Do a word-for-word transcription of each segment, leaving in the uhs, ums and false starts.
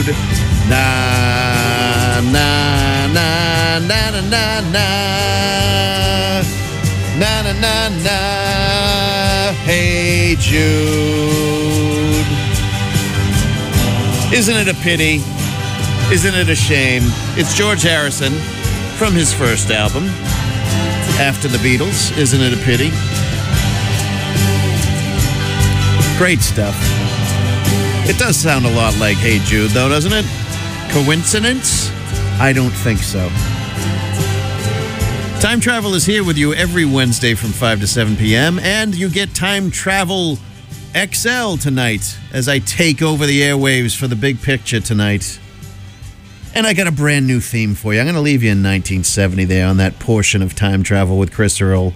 Na, na, na, na, na, na, na. Na, na, na, na. Hey, Jude. Isn't it a pity? Isn't it a shame? It's George Harrison from his first album, After the Beatles. Isn't it a pity? Great stuff. It does sound a lot like Hey Jude, though, doesn't it? Coincidence? I don't think so. Time Travel is here with you every Wednesday from five to seven p.m., and you get Time Travel X L tonight as I take over the airwaves for the big picture tonight. And I got a brand new theme for you. I'm going to leave you in nineteen seventy there on that portion of Time Travel with Chris Earl.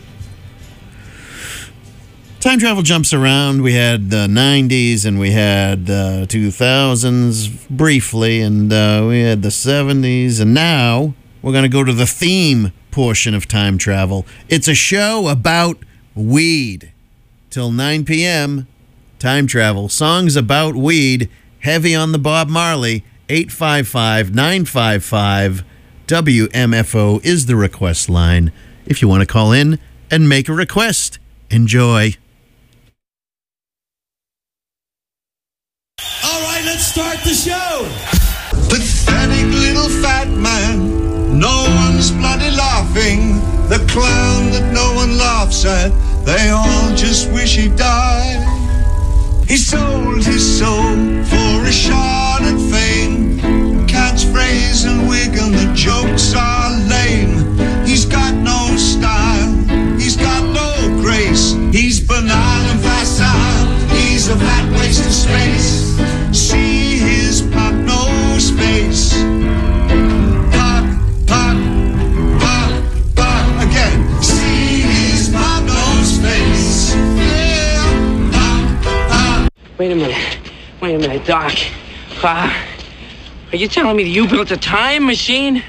Time travel jumps around. We had the nineties and we had the two thousands briefly, and uh, we had the seventies, and now we're going to go to the theme portion of Time Travel. It's a show about weed. Till nine p.m., Time Travel. Songs about weed, heavy on the Bob Marley. eight five five, nine five five, W M F O is the request line if you want to call in and make a request. Enjoy. All right, let's start the show. Pathetic little fat man, no one's bloody laughing. The clown that no one laughs at, they all just wish he'd die. He sold his soul for a shot at fame. Catchphrase and wig and the jokes are lame. He's got no style, he's got no grace. He's banal and facile, he's a fat waste of space. See his pop, no space. Pop, pop, pop, pop, again. See his pop, no space. Yeah, pop, pop. Wait a minute. Wait a minute, Doc. Uh, are you telling me that you built a time machine?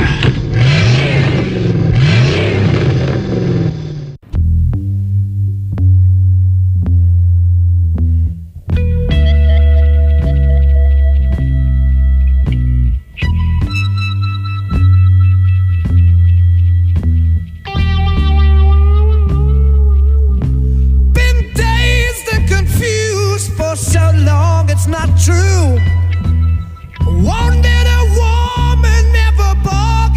Been dazed and confused for so long, it's not true. Wanted a woman, never bargained.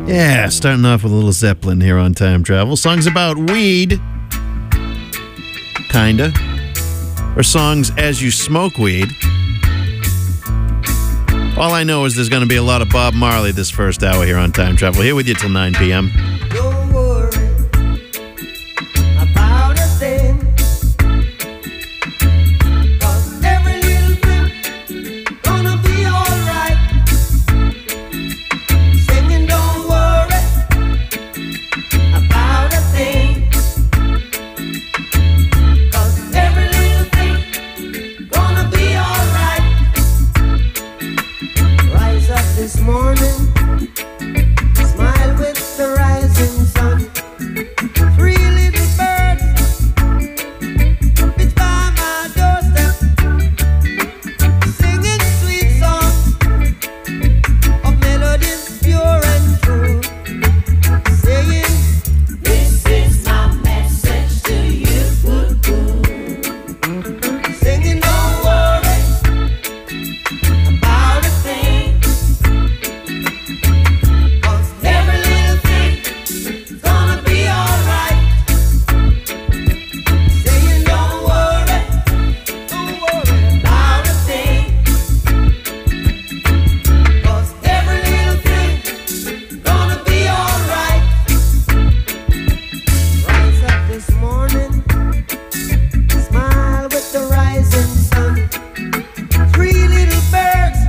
Yeah, starting off with a little Zeppelin here on Time Travel. Songs about weed. Kinda. Or songs as you smoke weed. All I know is there's going to be a lot of Bob Marley this first hour here on Time Travel. Here with you till nine p.m. Don't worry about a thing, 'cause every little thing gonna be alright. Singing, don't worry about a thing, 'cause every little thing gonna be alright. Rise up this morning, smile with the rising sun. Three little birds pitch by my doorstep, singing sweet songs of melodies pure and true, saying, "This is my message to you." Singing, don't worry about a thing, 'cause every little thing gonna be alright. Saying, don't worry, don't worry about a thing, 'cause every little thing gonna be alright. Rise up this morning, smile with the rising sun. Three little birds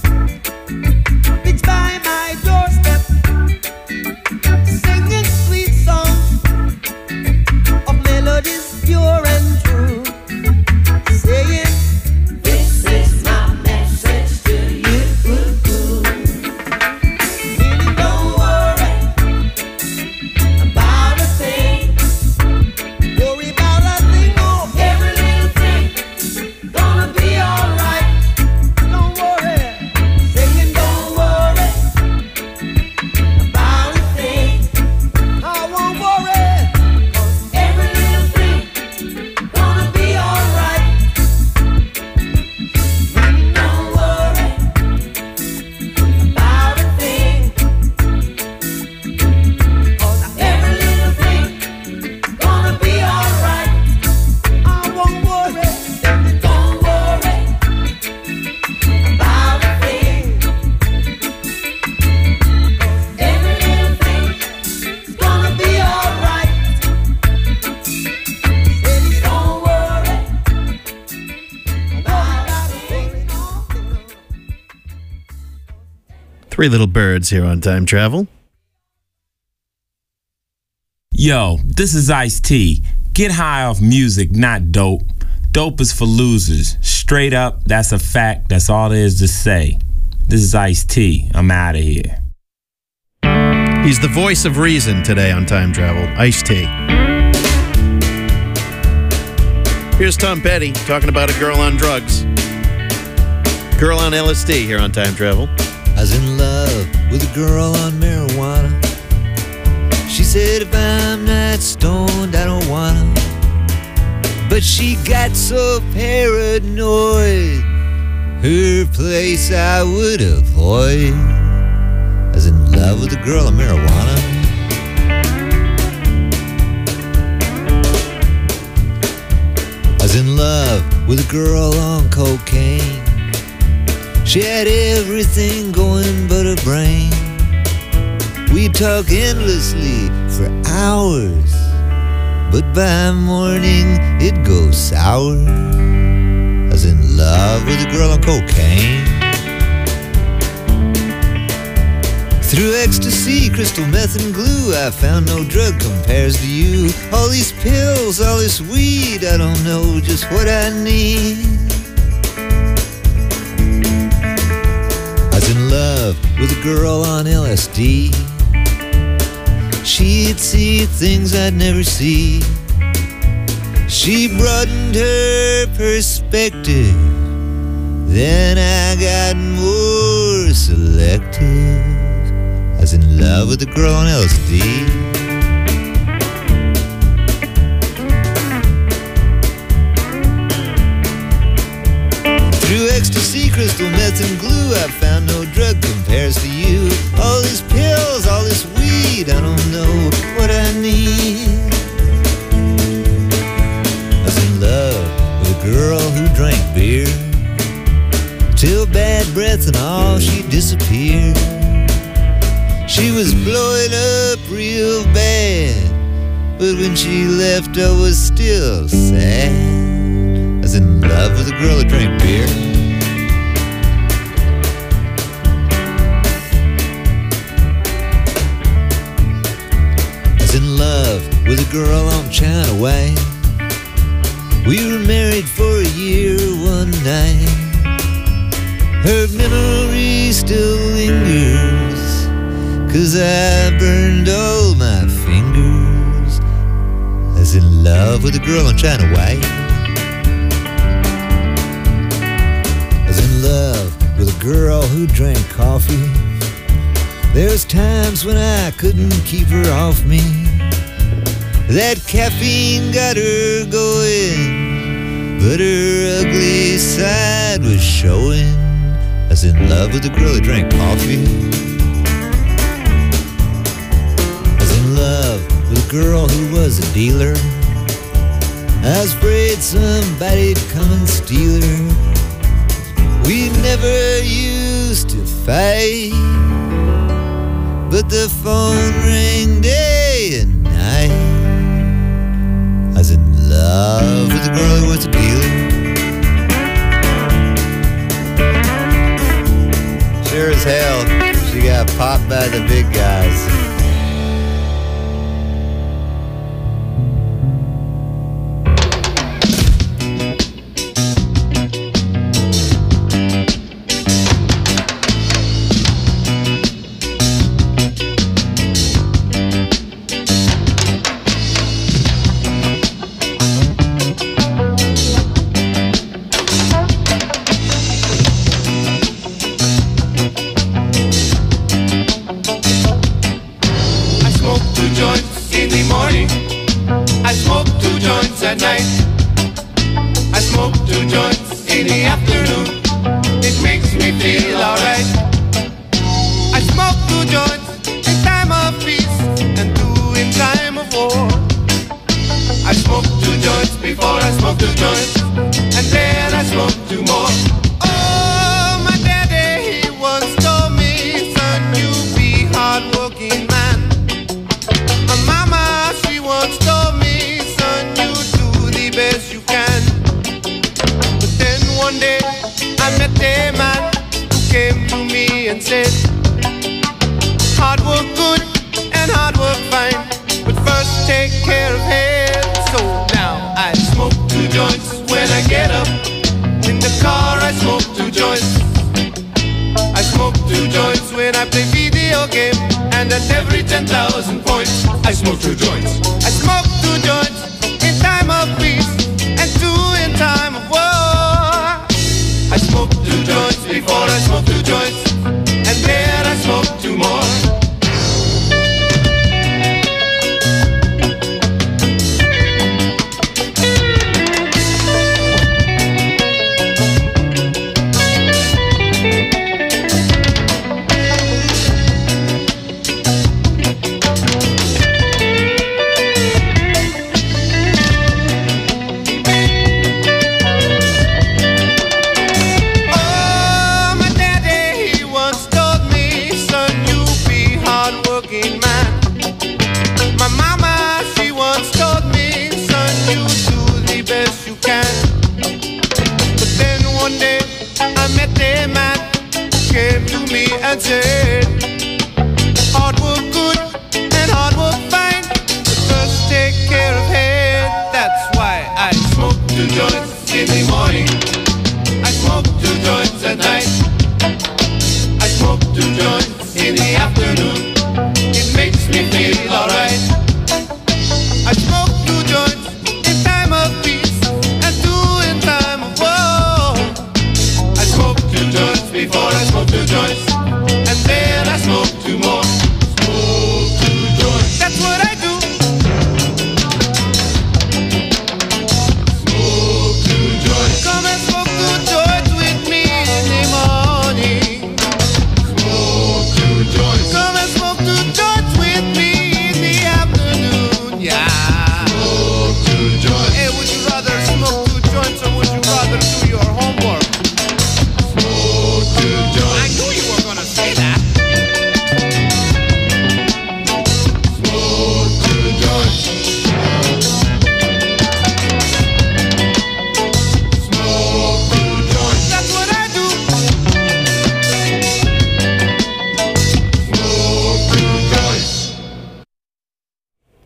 pitch by my doorstep, singing sweet songs of melodies pure and true, saying, "This is my message to you." Meaning, don't worry about a thing, worry about a thing, oh, every little thing gonna be alright. Don't worry, singing, don't worry about a thing. I won't worry, 'cause every little thing gonna be alright. Don't worry about a thing, 'cause every little thing gonna be alright. I won't worry, don't worry about a thing, 'cause every little thing's gonna be alright. Baby, don't worry about a thing. Three Little Birds here on Time Travel. Yo, this is Ice-T. Get high off music, not dope. Dope is for losers. Straight up, that's a fact. That's all there is to say. This is Ice-T. I'm out of here. He's the voice of reason today on Time Travel, Ice-T. Here's Tom Petty talking about a girl on drugs. Girl on L S D here on Time Travel. I was in love with a girl on marijuana. She said if I'm not stoned, I don't wanna. But she got so paranoid, her place I would avoid. I was in love with a girl on marijuana. I was in love with a girl on cocaine. She had everything going but her brain. We'd talk endlessly for hours, but by morning it'd go sour. I was in love with a girl on cocaine. Through ecstasy, crystal meth and glue, I found no drug compares to you. All these pills, all this weed, I don't know just what I need. I was in love with a girl on L S D. She'd see things I'd never see. She broadened her perspective. Then I got more selective. I was in love with a girl on L S D. Through ecstasy, crystal meth and glue, I found no drug compares to you. All these pills, all this weed, need, I don't know what I need. I was in love with a girl who drank beer till bad breath and all she disappeared. She was blowing up real bad, but when she left I was still sad. I was in love with a girl who drank beer. In love with a girl on China Way. We were married for a year one night. Her memory still lingers, 'cause I burned all my fingers. I was in love with a girl on China Way. I was in love with a girl who drank coffee. There's times when I couldn't keep her off me. That caffeine got her going, but her ugly side was showing. I was in love with a girl who drank coffee. I was in love with a girl who was a dealer. I was afraid somebody'd come and steal her. We never used to fight, but the phone rang day and night. I was in love with a girl who was a dealer. Sure as hell, she got popped by the big guys. Come and smoke two joints with me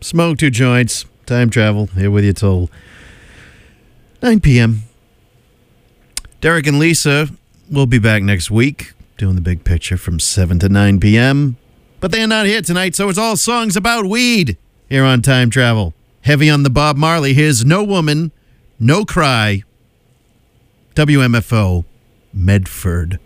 Smoke two joints. Time travel. Here with you till nine p.m. Derek and Lisa will be back next week doing the big picture from seven to nine p.m. But they're not here tonight, so it's all songs about weed here on Time Travel. Heavy on the Bob Marley. Here's No Woman, No Cry. W M F O, Medford.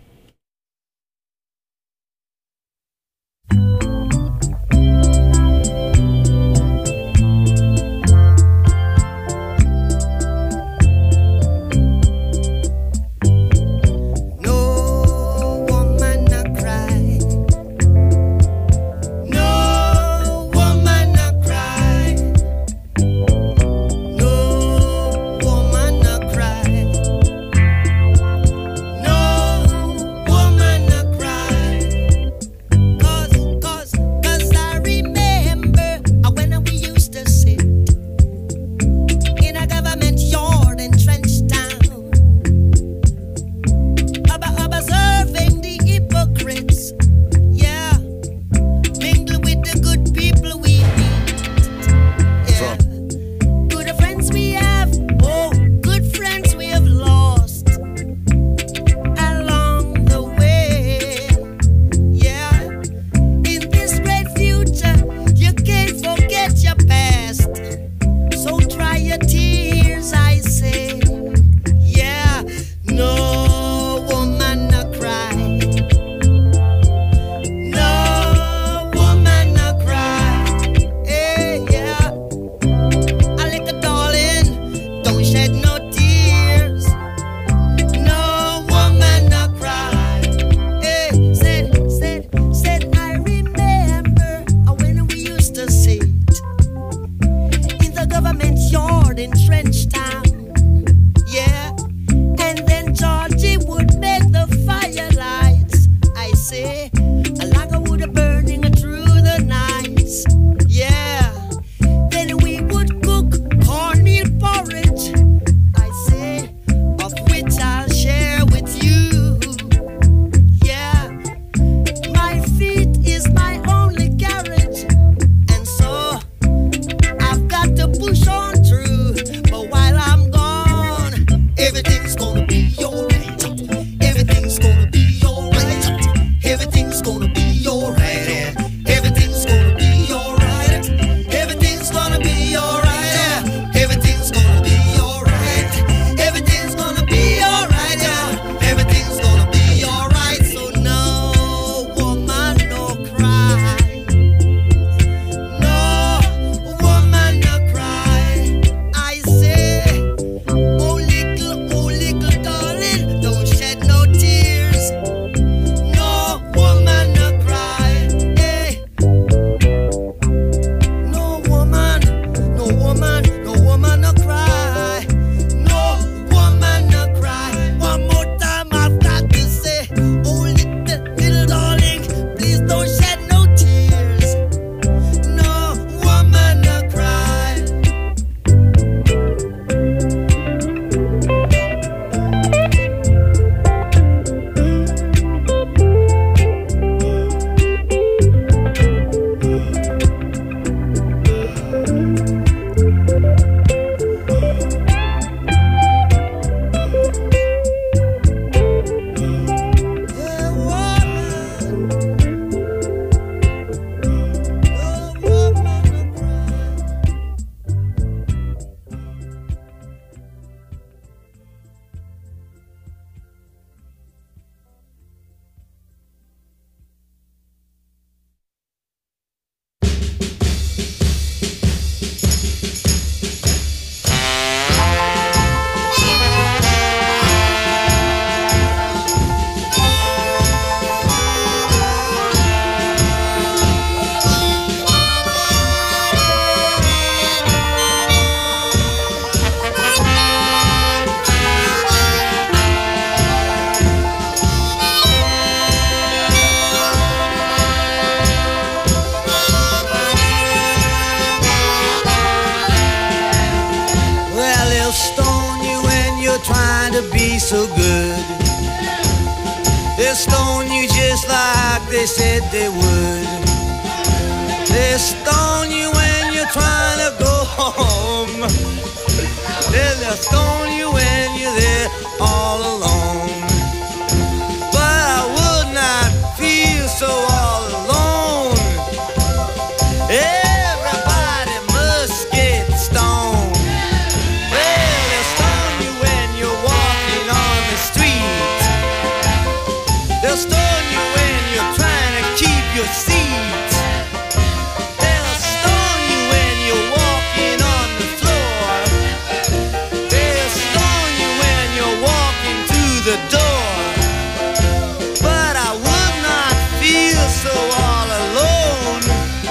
so good. They'll stone you just like they said they would. They'll stone you when you're trying stone you when you're there all alone. But I would not feel so all alone. Everybody must get stoned. Well, they'll stone you when you're walking on the street. They'll stone you when you're trying to keep your seat. They'll stone you when you're walking on the floor. They'll stone you when you're walking through the door. But I would not feel so all alone.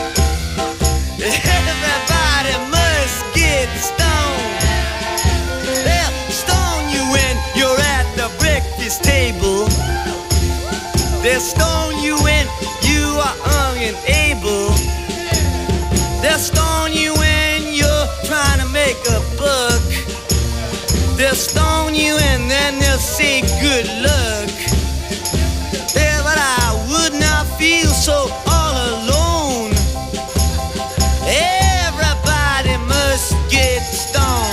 Everybody must get stoned. They'll stone you when you're at the breakfast table. They'll stone you when you are unable. They'll stone you when you're trying to make a buck. They'll stone you and then they'll say good luck. Yeah, but I would not feel so all alone. Everybody must get stoned.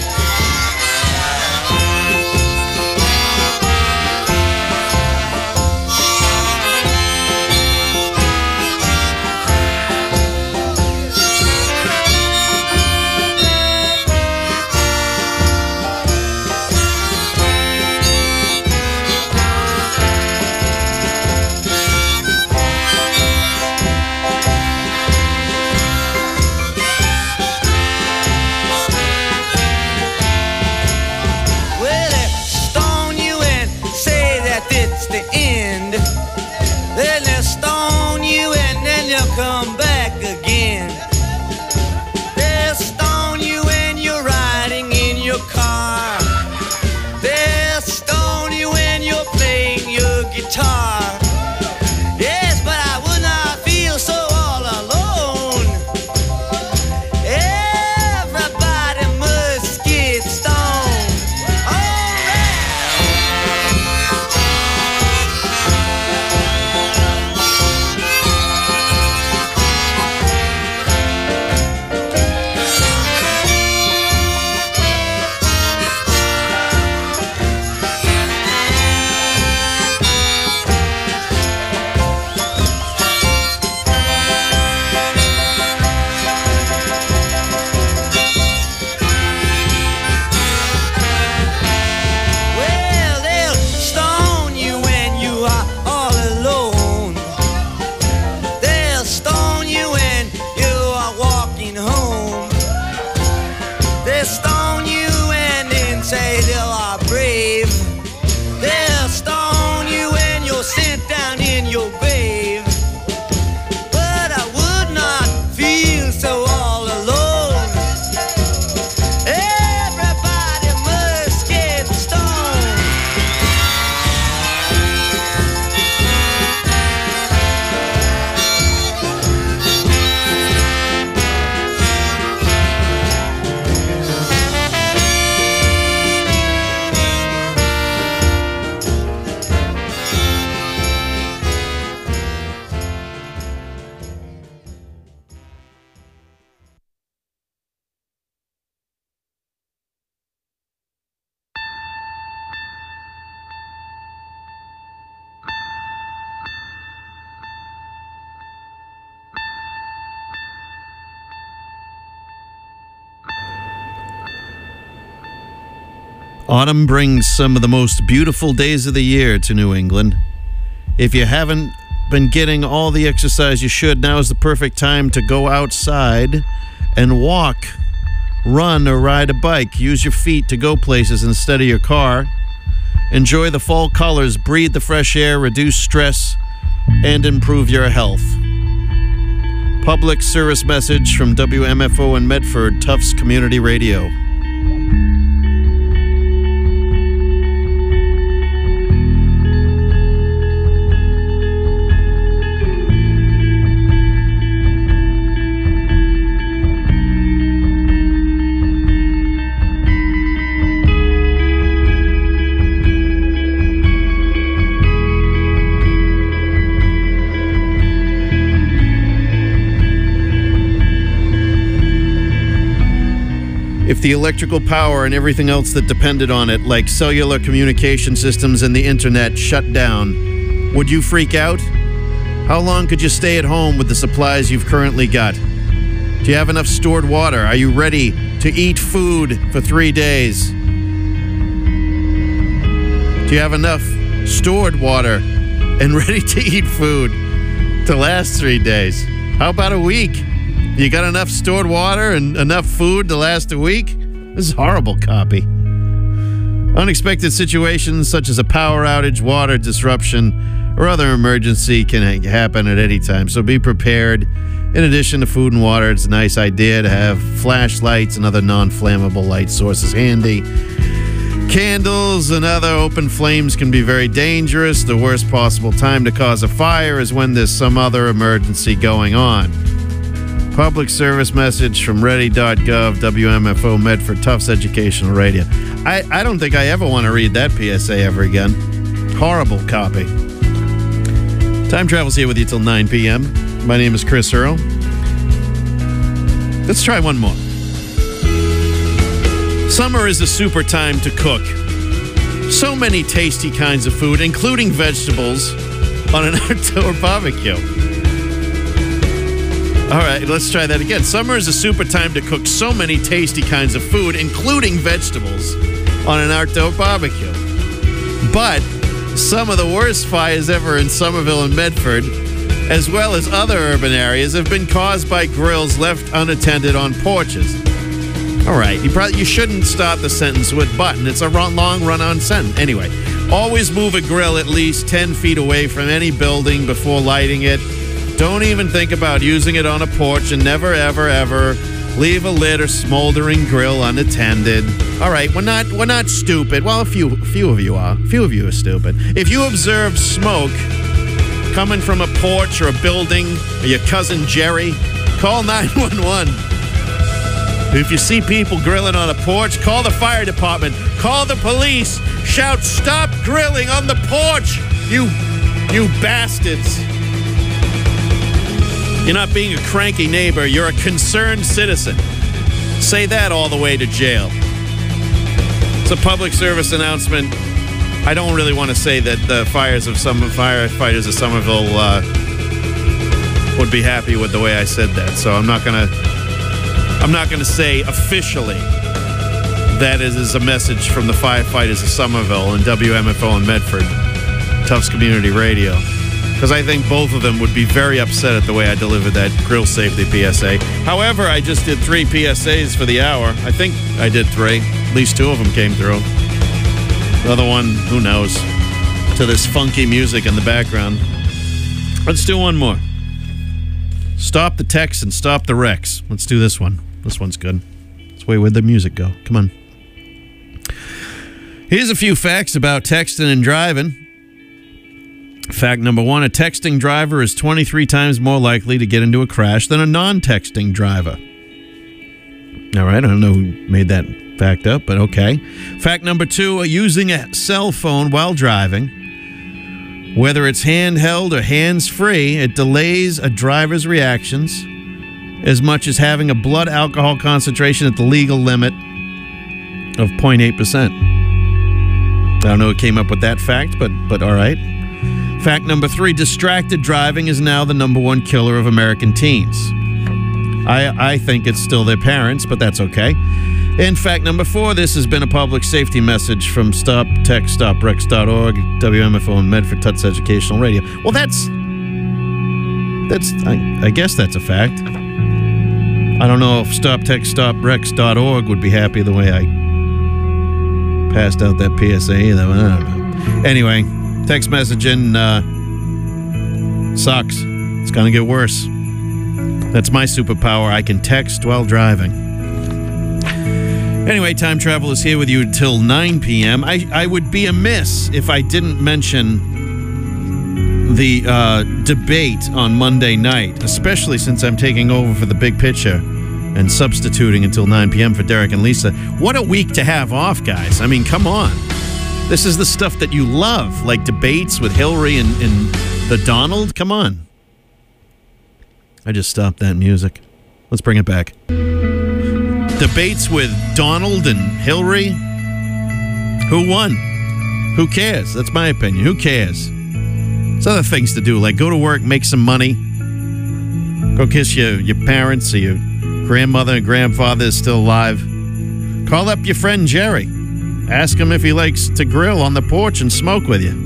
Well, they stone you and say that it's the end. Then they'll stone you and then they'll come back again. They'll stone you when you're riding in your car. They'll stone you when you're playing your guitar. Yes, but I would not feel so all alone. Everybody must get stoned. All right. Well, they'll stone you when you are all alone. They'll stone you when you are walking home. They'll stone you and then say they are brave. They'll stone you when you're sent down in your grave. But I would not feel so all alone. Everybody must get stoned. Autumn brings some of the most beautiful days of the year to New England. If you haven't been getting all the exercise you should, now is the perfect time to go outside and walk, run, or ride a bike. Use your feet to go places instead of your car. Enjoy the fall colors, breathe the fresh air, reduce stress, and improve your health. Public service message from W M F O in Medford, Tufts Community Radio. if the electrical power and everything else that depended on it, like cellular communication systems and the internet, shut down, would you freak out? How long could you stay at home with the supplies you've currently got? Do you have enough stored water? Are you ready to eat food for three days? Do you have enough stored water and ready to eat food to last three days? How about a week? You got enough stored water and enough food to last a week? This is horrible copy. Unexpected situations such as a power outage, water disruption, or other emergency can happen at any time, so be prepared. In addition to food and water, it's a nice idea to have flashlights and other non-flammable light sources handy. Candles and other open flames can be very dangerous. The worst possible time to cause a fire is when there's some other emergency going on. Public service message from ready dot gov, W M F O Medford, Tufts Educational Radio. I, I don't think I ever want to read that P S A ever again. Horrible copy. Time Travel's here with you till nine p.m. My name is Chris Earl. Let's try one more. Summer is a super time to cook. So many tasty kinds of food, including vegetables, on an outdoor barbecue. All right, let's try that again. Summer is a super time to cook so many tasty kinds of food, including vegetables, on an outdoor barbecue. But some of the worst fires ever in Somerville and Medford, as well as other urban areas, have been caused by grills left unattended on porches. All right, you probably you shouldn't start the sentence with "but." It's a run, long run-on sentence. Anyway, always move a grill at least ten feet away from any building before lighting it. Don't even think about using it on a porch, and never, ever, ever leave a lit or smoldering grill unattended. All right, we're not we're not stupid. Well, a few a few of you are. A few of you are stupid. If you observe smoke coming from a porch or a building, or your cousin Jerry, call nine one one. If you see people grilling on a porch, call the fire department. Call the police. Shout, "Stop grilling on the porch, you you bastards." You're not being a cranky neighbor. You're a concerned citizen. Say that all the way to jail. It's a public service announcement. I don't really want to say that the fires of some firefighters of Somerville uh, would be happy with the way I said that. So I'm not gonna. I'm not gonna say officially that is, is a message from the firefighters of Somerville and W M F O in Medford, Tufts Community Radio. Because I think both of them would be very upset at the way I delivered that grill safety P S A. However, I just did three P S As for the hour. I think I did three. At least two of them came through. The other one, who knows? To this funky music in the background. Let's do one more. Stop the texts and stop the wrecks. Let's do this one. This one's good. That's the way where'd the music go. Come on. Here's a few facts about texting and driving. Fact number one, a texting driver is twenty-three times more likely to get into a crash than a non-texting driver. All right, I don't know who made that fact up, but okay. Fact number two, using a cell phone while driving, whether it's handheld or hands-free, it delays a driver's reactions as much as having a blood alcohol concentration at the legal limit of zero point eight percent. I don't know who came up with that fact, but but all right. Fact number three, distracted driving is now the number one killer of American teens. I, I think it's still their parents, but that's okay. And fact number four, this has been a public safety message from Stop Text Stop Rex dot org, W M F O and Medford, Tufts Educational Radio. Well, that's, that's I, I guess that's a fact. I don't know if Stop Text Stop Rex dot org would be happy the way I passed out that P S A either. I don't know. Anyway, text messaging uh, sucks. It's going to get worse. That's my superpower. I can text while driving. Anyway, Time Travel is here with you until nine p.m. I, I would be amiss if I didn't mention the uh, debate on Monday night, especially since I'm taking over for the Big Picture and substituting until nine p.m. for Derek and Lisa. What a week to have off, guys. I mean, come on. This is the stuff that you love, like debates with Hillary and, and the Donald. Come on. I just stopped that music. Let's bring it back. debates with Donald and Hillary. Who won? Who cares? That's my opinion. Who cares? There's other things to do, like go to work, make some money, go kiss your, your parents or your grandmother and grandfather is still alive. Call up your friend Jerry. Ask him if he likes to grill on the porch and smoke with you.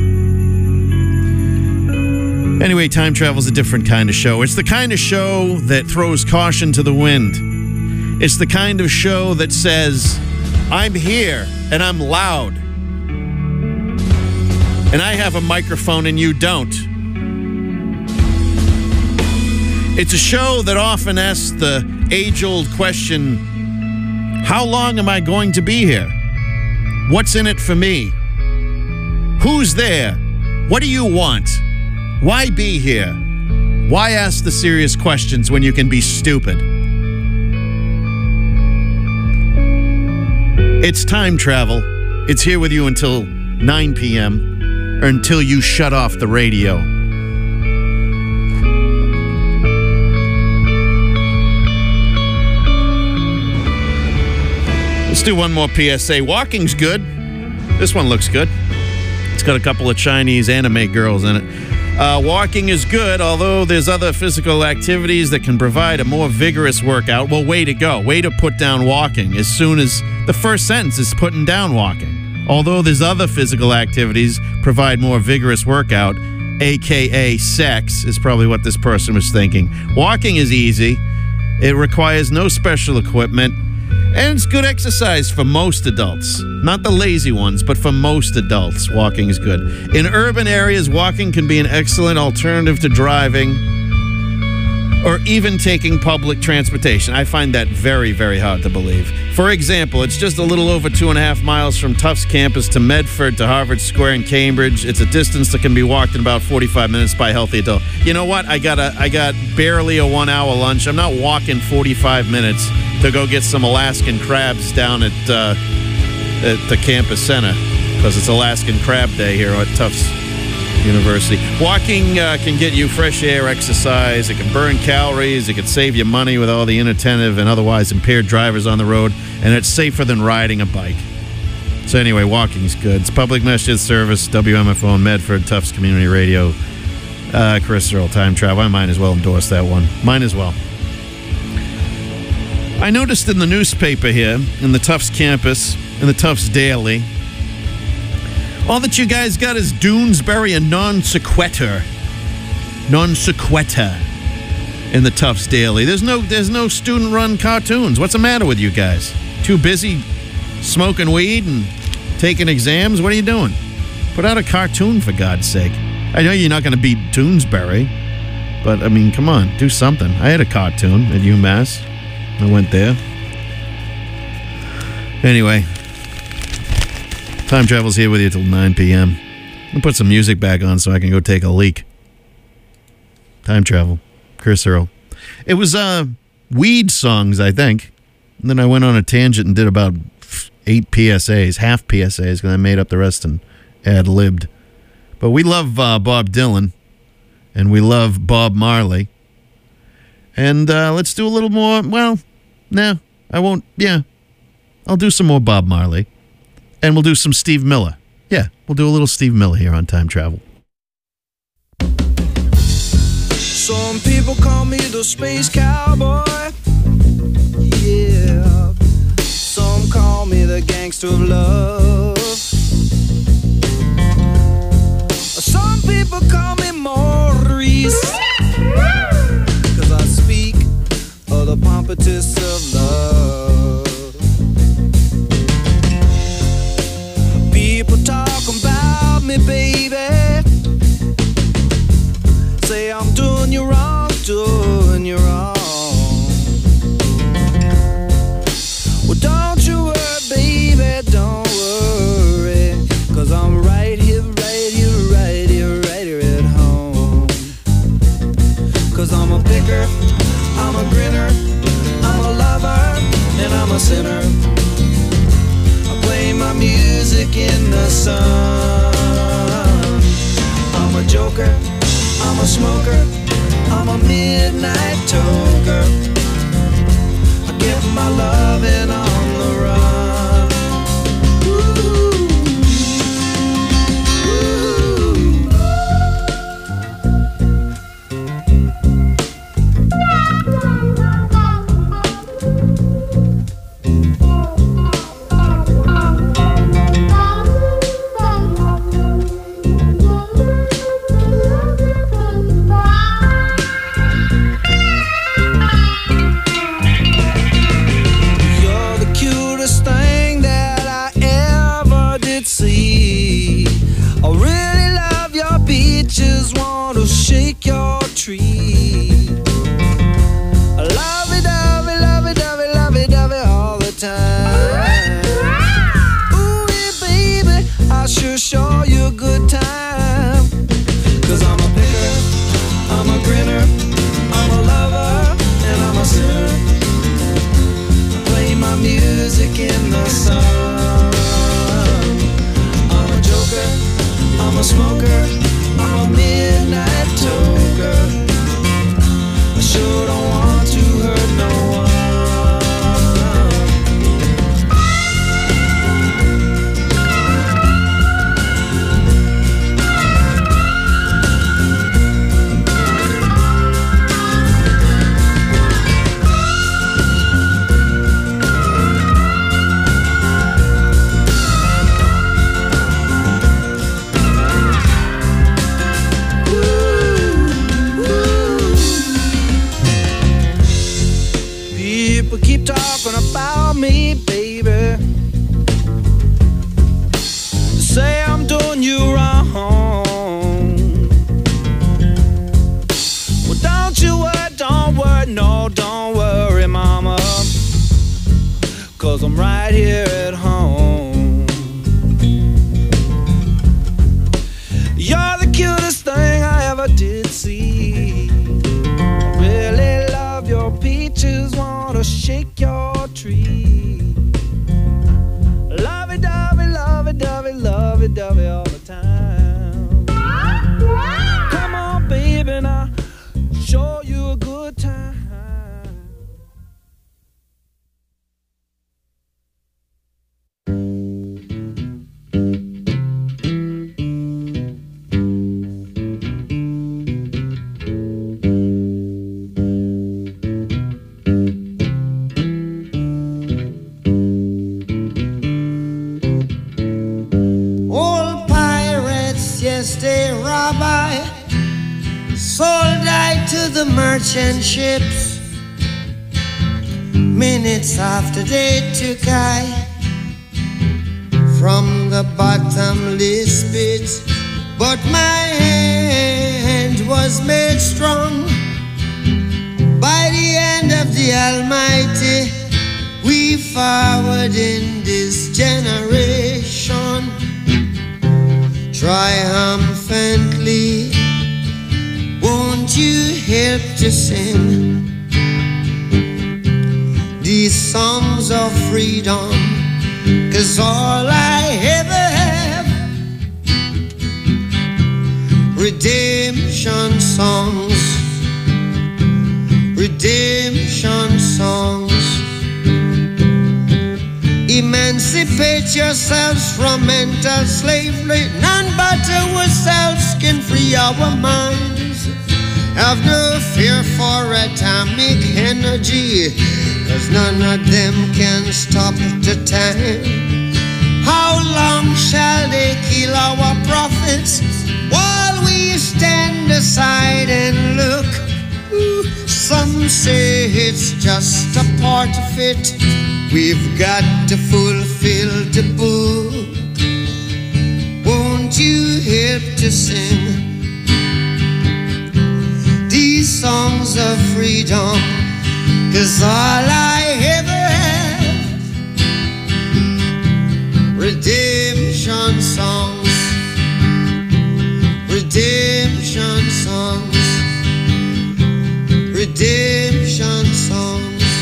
Anyway, Time Travel's a different kind of show. It's the kind of show that throws caution to the wind. It's the kind of show that says, I'm here and I'm loud. And I have a microphone and you don't. It's a show that often asks the age-old question, how long am I going to be here? What's in it for me? Who's there? What do you want? Why be here? Why ask the serious questions when you can be stupid? It's Time Travel. It's here with you until nine p.m. or until you shut off the radio. Let's do one more P S A. Walking's good. This one looks good. It's got a couple of Chinese anime girls in it. Uh, walking is good, although there's other physical activities that can provide a more vigorous workout. Well, way to go. Way to put down walking as soon as the first sentence is putting down walking. Although there's other physical activities provide more vigorous workout, a k a sex, is probably what this person was thinking. Walking is easy. It requires no special equipment. And it's good exercise for most adults. Not the lazy ones, but for most adults, walking is good. In urban areas, walking can be an excellent alternative to driving or even taking public transportation. I find that very, very hard to believe. For example, it's just a little over two and a half miles from Tufts campus to Medford to Harvard Square in Cambridge. It's a distance that can be walked in about forty-five minutes by a healthy adult. You know what? I got a, I got barely a one-hour lunch. I'm not walking forty-five minutes to go get some Alaskan crabs down at, uh, at the campus center because it's Alaskan Crab Day here at Tufts University. Walking uh, can get you fresh air exercise. It can burn calories. It can save you money with all the inattentive and otherwise impaired drivers on the road, and it's safer than riding a bike. So anyway, walking is good. It's public message service, W M F O in Medford, Tufts Community Radio. Uh, Chris Earl, Time Travel. I might as well endorse that one. Mine as well. I noticed in the newspaper here, in the Tufts campus, in the Tufts Daily, all that you guys got is Doonesbury and non sequitur. Non sequitur in the Tufts Daily. There's no there's no student-run cartoons. What's the matter with you guys? Too busy smoking weed and taking exams? What are you doing? Put out a cartoon, for God's sake. I know you're not going to beat Doonesbury, but, I mean, come on, do something. I had a cartoon at UMass. I went there. Anyway, Time Travel's here with you till nine p.m. I'll put some music back on so I can go take a leak. Time Travel. Chris Earl. It was uh, weed songs, I think. And then I went on a tangent and did about eight P S As, half P S As, because I made up the rest and ad-libbed. But we love uh, Bob Dylan, and we love Bob Marley. And uh, let's do a little more, well, no, I won't, yeah. I'll do some more Bob Marley. And we'll do some Steve Miller. Yeah, we'll do a little Steve Miller here on Time Travel. Some people call me the space cowboy. Yeah. Some call me the gangster of love. Some people call me Maurice. Cause I speak of the pompatus of love. People talking about me, baby. Say I'm doing you wrong, doing you wrong. Well, don't you worry, baby, don't worry. Cause I'm right here, right here, right here, right here at home. Cause I'm a picker, I'm a grinner, I'm a lover, and I'm a sinner. I play my music in the sun. I'm a joker, I'm a smoker, I'm a midnight toker. I give my love people keep talking about me, baby. Say I'm doing you wrong. Well, don't you worry, don't worry, no, don't worry, mama, 'cause I'm right here at home. You're the cutest thing I ever did see. I really love your peaches, wanna shake your tree. Lovey-dovey, lovey-dovey, lovey-dovey all the time. Come on, baby, now show you a good time. Sold I to the merchant ships. Minutes after they took I from the bottomless pit, but my hand was made strong by the hand of the Almighty. We forward in this generation triumphantly. Won't you help to sing these songs of freedom? 'Cause all I ever have, redemption songs, redemption songs. Emancipate yourselves from mental slavery. None but ourselves can free our minds. Have no fear for atomic energy, 'cause none of them can stop the time. How long shall they kill our prophets while we stand aside and look? Ooh, some say it's just a part of it. We've got to fulfill the book. Won't you help to sing these songs of freedom? 'Cause all I ever have, redemption songs, redemption songs, redemption songs.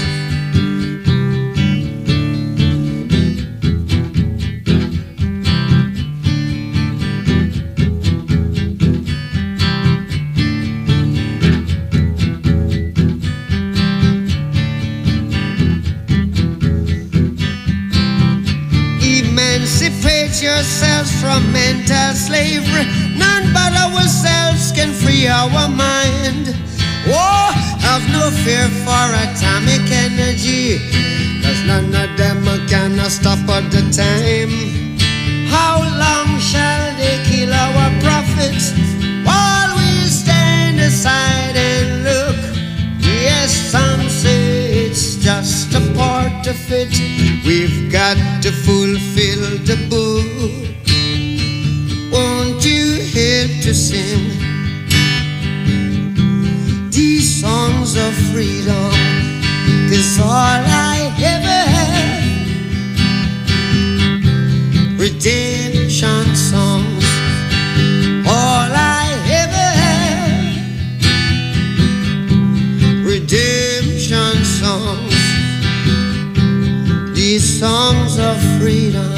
Emancipate yourselves from mental slavery. None but ourselves can free our mind. Oh, have no fear for atomic energy, 'cause none of them can stop at the time. How long shall they kill our prophets while we stand aside and look? Yes, some say it's just a part of it. We've got to fulfill the book. Won't you help to sing these songs of freedom? 'Cause all I ever have, redemption songs. All I ever have, redemption songs. These songs of freedom,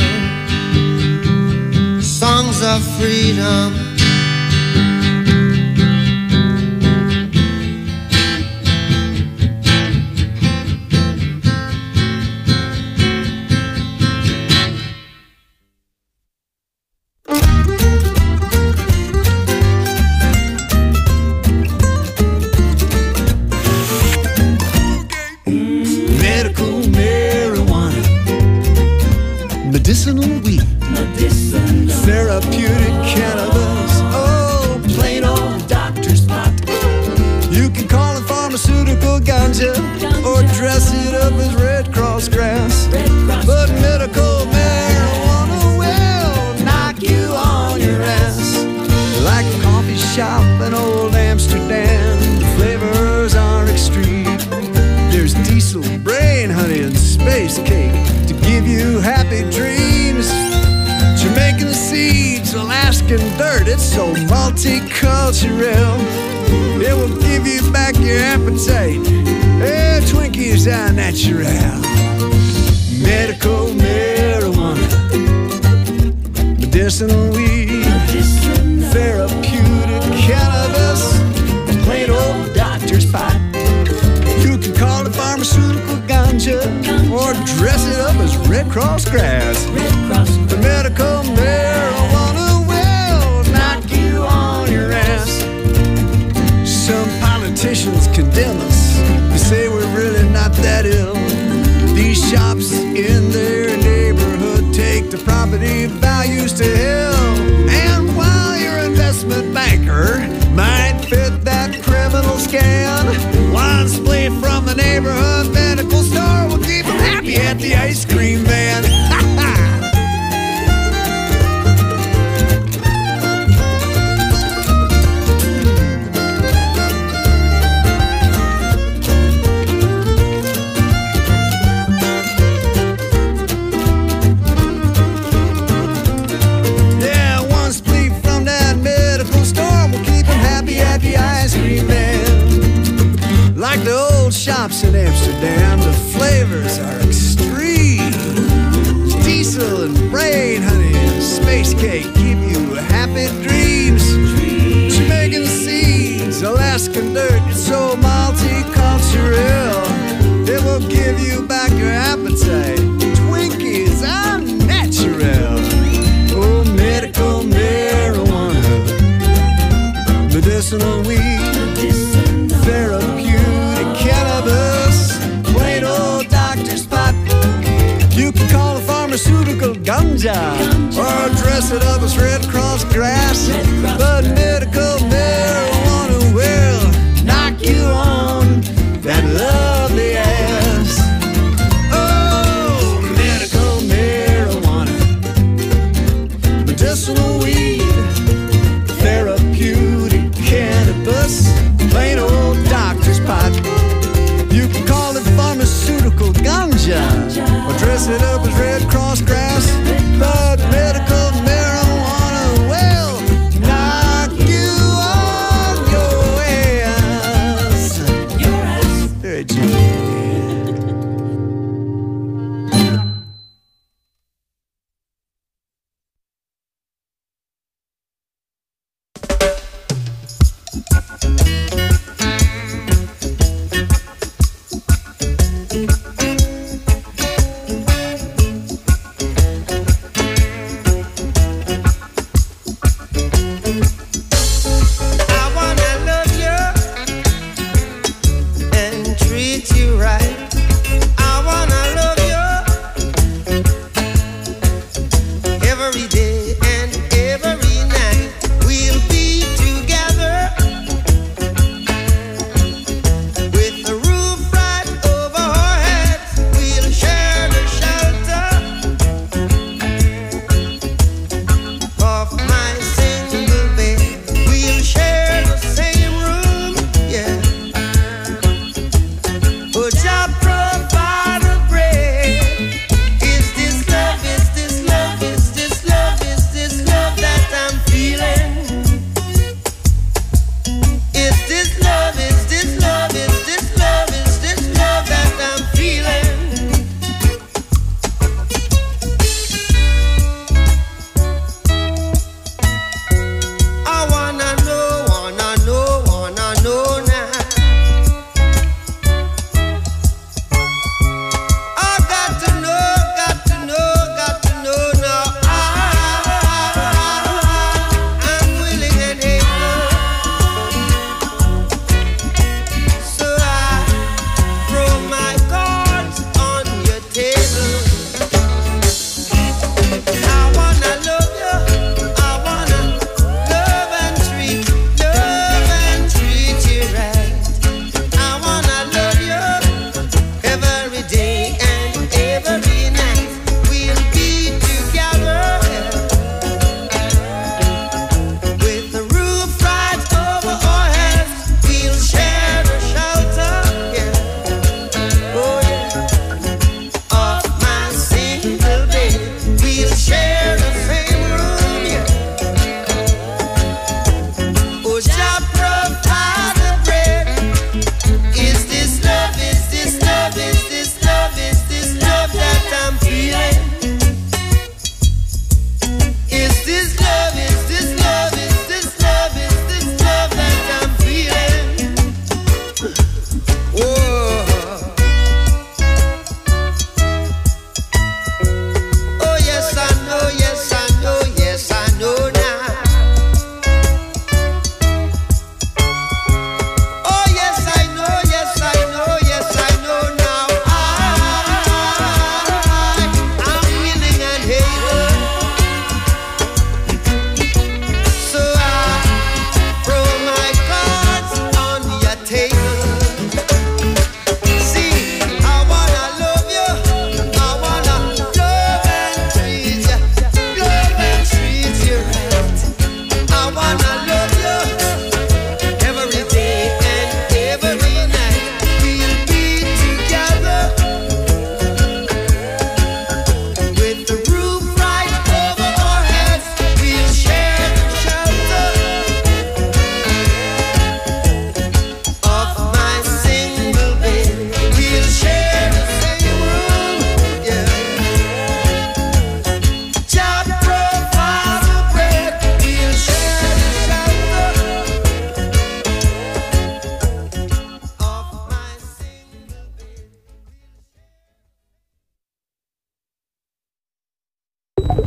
songs of freedom. Medicinal weed, medicinal. Therapeutic cannabis, oh, plain old doctor's pot. You can call it pharmaceutical guy. ganja or dress it up as Red Cross grass. But medical marijuana will knock you on your ass. Like a coffee shop in old Amsterdam, the flavors are extreme. There's diesel, brain honey, and space cake to give you happy dreams. Jamaican seeds, Alaskan dirt, it's so multicultural. It will give you back your appetite. Hey, Twinkies are natural. Medical marijuana, medicinal weed, therapeutic cannabis, plain old doctor's pot. You can call it pharmaceutical ganja or dress it up as Red Cross grass. The medical marijuana will knock you on your ass. Some politicians condemn us. They say we're really not that ill. These shops in their neighborhood take the property values to hell. And while your investment banker might fit that criminal scan, one split from the neighborhood medical store will keep them happy at the ice cream van. Like the old shops in Amsterdam, the flavors are extreme. Diesel and brain honey and space cake give you happy dreams. Jamaican seeds, Alaskan dirt, it's so multicultural. It will give you back your appetite. Twinkies are natural. Oh, medical marijuana, medicinal weed, therapeutic cannabis, plain old doctor's pot. You can call it pharmaceutical ganja or dress it up as Red Cross grass. But medical marijuana will knock you on that lovely ass. Oh, medical marijuana, medicinal weed, therapeutic cannabis, plain old doctor's pot. You can call it pharmaceutical ganja or dress it up as Red Cross grass. But medical marijuana will knock you on your ass. Your ass. Hey, Jimmy. Put your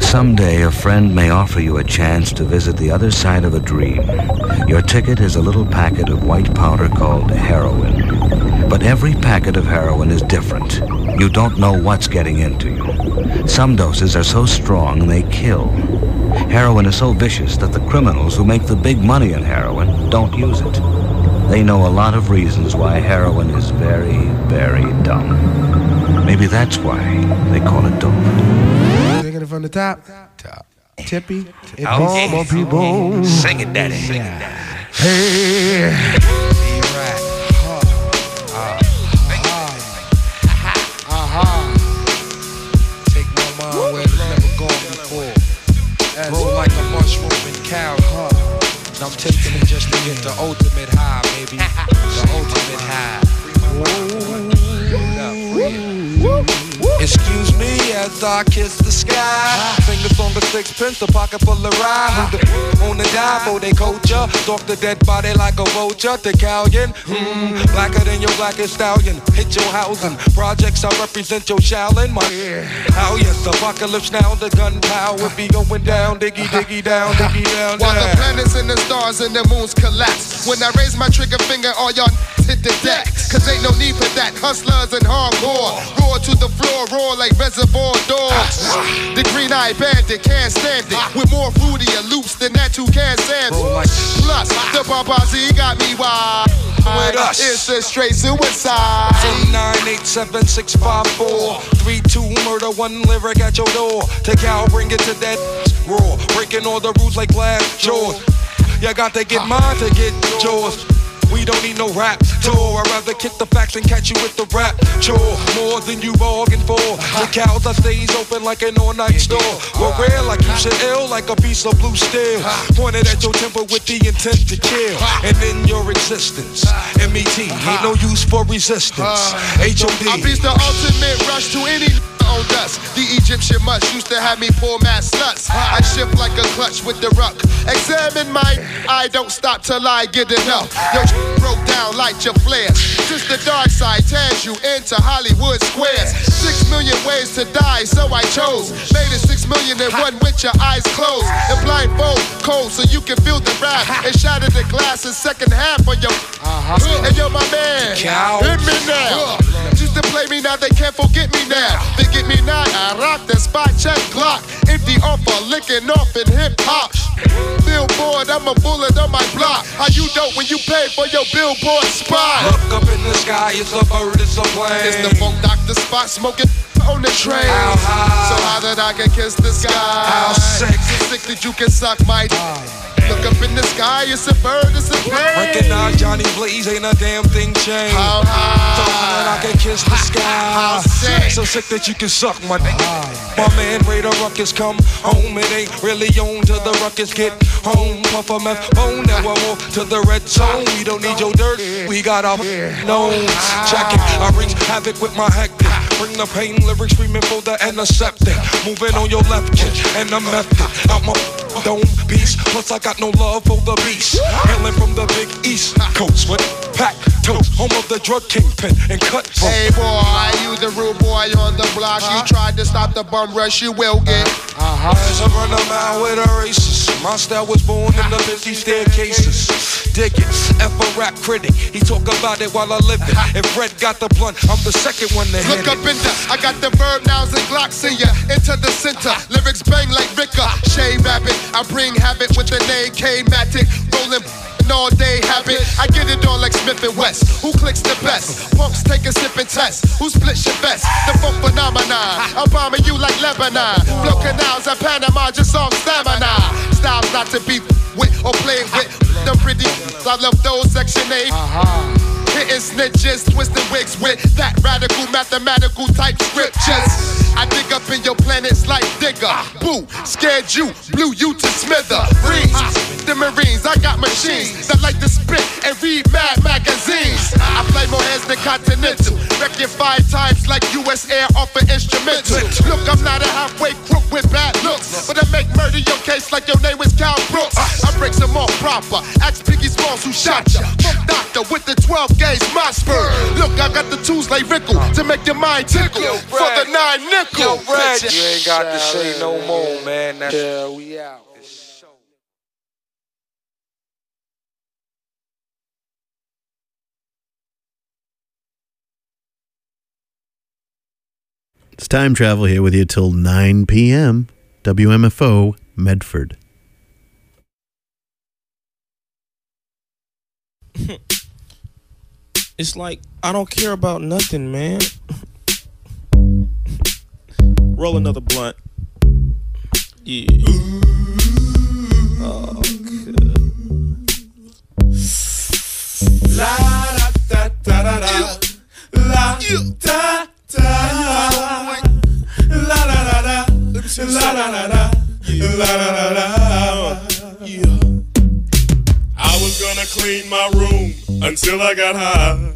Someday, a friend may offer you a chance to visit the other side of a dream. Your ticket is a little packet of white powder called heroin. But every packet of heroin is different. You don't know what's getting into you. Some doses are so strong they kill. Heroin is so vicious that the criminals who make the big money in heroin don't use it. They know a lot of reasons why heroin is very, very dumb. Maybe that's why they call it dope. Taking it from the top. Top. Tippy. It Oh, bomb on people. Sing it, daddy. Sing it, daddy. Hey. Uh-huh. Take my mind where it's never gone before. Roll like a mushroom in cow. And I'm taking it just to get the ultimate high, baby. The ultimate high. Excuse me as I kiss the sky. Fingers on the sixpence, a pocket full of rye. Who the f- on the dive, oh they culture. Stalk the dead body like a vulture. The Callion, hmm, blacker than your blackest stallion. Hit your housing, projects I represent your Shaolin. My how yes, apocalypse now, the gunpowder be going down, diggy diggy down, diggy down. While down. the planets and the stars and the moons collapse. When I raise my trigger finger, all y'all hit the deck. Cause ain't no need for that. Hustlers and hardcore. Roar to the floor, roar like reservoir dogs. The green-eyed bandit can't stand it. With more fruity and loops than that two can stand it. Plus, the Papazi got me wild. With us. It's a straight suicide. ten nine eight seven six five four three two murder, one lyric at your door. Take out, bring it to that raw. Breaking all the rules like glass jaws. You got to get mine to get yours. We don't need no rap tour. I'd rather kick the facts and catch you with the rap chore. More than you bargained for. The cows I stays open like an all-night store. Well, rare like you should ill like a piece of blue steel. Pointed at your temple with the intent to kill. And in your existence, M E T ain't no use for resistance. H O D. I beat the ultimate rush to any on dust. The Egyptian mush used to have me poor man sluts. I shift like a clutch with the ruck. Examine my I don't stop till I get enough. Yo, broke down like your flares. Since the dark side tears you into Hollywood squares. Six million ways to die, so I chose. Made it six million and one with your eyes closed. And blindfold cold so you can feel the rap. And shatter the glass in second half on your uh-huh. And yo, my man, hit me now. Used to play me, now they can't forget me now. They get me now, I rock the spot check Glock. Empty offer, licking off in hip hop. Billboard, I'm a bullet on my block. How you dope when you pay for your billboard spot? Look up in the sky, it's a bird, it's a plane. It's the funk doctor spot, smoking on the train. How high? So high that I can kiss the sky. How sick? So sick that you can suck my d- Look up in the sky, it's a bird, it's a plane. Recognize Johnny Blaze, ain't a damn thing changed. How high? So high that I can kiss the sky. How sick? So sick that you can suck my dick. My man, Raider Ruckus come home. It ain't really on till the ruckus get home. Puff a meth bone, now we're off to the red zone. We don't need your dirt, we got our nose. Check it, I wreak havoc with my hectic. Bring the pain lyrics screaming for the antiseptic. Moving on your left kick and the method. Out my dome piece. Plus I got no love for the beast. Hailing from the big east coast with pack toast. Home of the drug kingpin and cut. Hey boy, you the rude boy on the block. You tried to stop the bum rush, you will get. Uh-huh. As I run a mile with a racist. My style was born in the busy staircases. Dig it, F a rap critic. He talk about it while I live it. If Red got the blunt, I'm the second one to hit Look up it. in the, I got the verb nouns and glocks in ya. Into the center, lyrics bang like Ricker. Shade rabbit, I bring habit with the name K-Matic. Rolling an all day habit. I get it on like Smith and West. Who clicks the best? Punks take a sip and test. Who splits your best? The funk phenomenon. I'm bombing you like Lebanon. Blow canals at Panama, just on stamina. Styles not to be with or play with. The pretty, I love those section eight. Hitting snitches, twisting wigs with that radical mathematical type scriptures. I dig up in your planets like Digger. Boo, scared you, blew you to smithereens. The Marines, I got machines that like to spit and read mad magazines. I play more heads than Continental. Wreck you five times like U S Air off an instrumental. Look, I'm not a halfway crook with bad looks, but I make murder your case like your name was Cal Brooks. I break some more proper. Ask Biggie Smalls who shot ya. Funk doctor with the twelve gauge, my spur. Look, I got the tools like Rickle to make your mind tickle. For the nine nickel. Yo, Reg, you ain't got to say no more, man. That's Yeah, we out. It's time travel here with you till nine p.m. W M F O, Medford. It's like I don't care about nothing, man. Roll another blunt. Yeah. Oh, good. La da da da da da. La da da. La da da da. La da da da. La da da da. Yeah. I was gonna clean my room until I got high.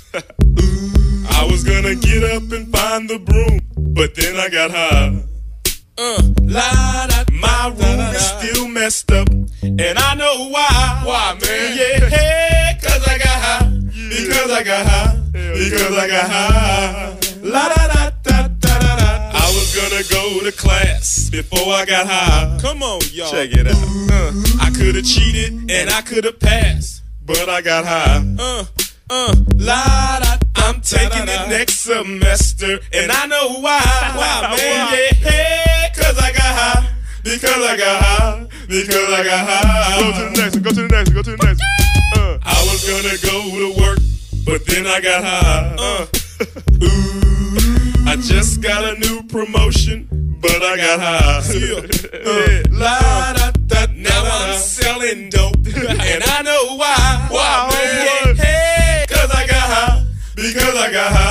I was gonna get up and find the broom, but then I got high. Uh, la, da, my room is still messed up, and I know why. Why, man? Yeah, hey, cause I got high. Because I got high. Because I got high. La da da da da da da. I was gonna go to class before I got high. Come on, y'all. Check it out. Uh, I could've cheated and I could've passed, but I got high. Uh, uh, la da. I'm taking it next semester, and I know why. Why, man? Yeah, hey, cause I got high. Because I got high. Because I got high. Go to the next one. Go to the next one. Go to the next one. Uh, I was gonna go to work, but then I got high. Uh, ooh, I just got a new promotion, but I got high. Uh, la da da. Now I'm selling dope, and I know why. Why, man? Yeah, hey, cause I got high. Because I got high.